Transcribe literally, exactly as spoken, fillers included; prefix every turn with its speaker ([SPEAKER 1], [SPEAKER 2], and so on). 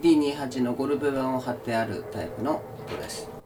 [SPEAKER 1] ティーにじゅうはち のゴルベ板を貼ってあるタイプの音です。